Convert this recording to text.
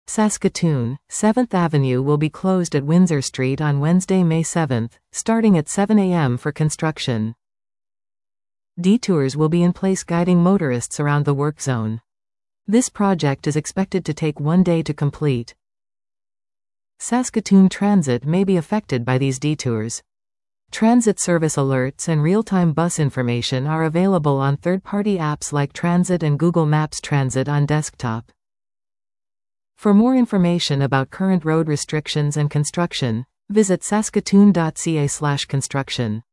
Saskatoon, 7th Avenue will be closed at Windsor Street on Wednesday, May 7, starting at 7 a.m. for construction. Detours will be in place guiding motorists around the work zone. This project is expected to take 1 day to complete. Saskatoon Transit may be affected by these detours. Transit service alerts and real-time bus information are available on third-party apps like Transit and Google Maps Transit on desktop. For more information about current road restrictions and construction, visit saskatoon.ca/construction.